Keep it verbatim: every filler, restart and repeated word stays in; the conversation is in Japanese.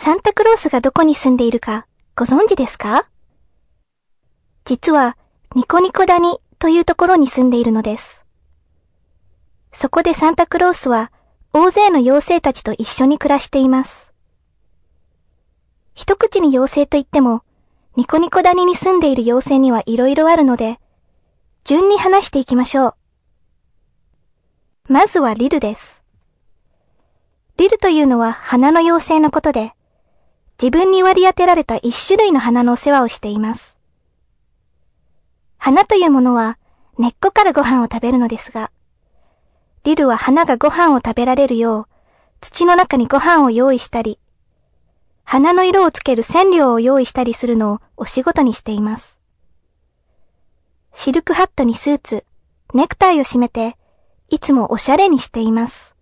サンタクロースがどこに住んでいるかご存知ですか？実はニコニコ谷というところに住んでいるのです。そこでサンタクロースは大勢の妖精たちと一緒に暮らしています。一口に妖精といっても、ニコニコ谷に住んでいる妖精にはいろいろあるので、順に話していきましょう。まずはリルです。リルというのは花の妖精のことで、自分に割り当てられた一種類の花のお世話をしています。花というものは根っこからご飯を食べるのですが、リルは花がご飯を食べられるよう、土の中にご飯を用意したり、花の色をつける染料を用意したりするのをお仕事にしています。シルクハットにスーツ、ネクタイを締めて、いつもおしゃれにしています。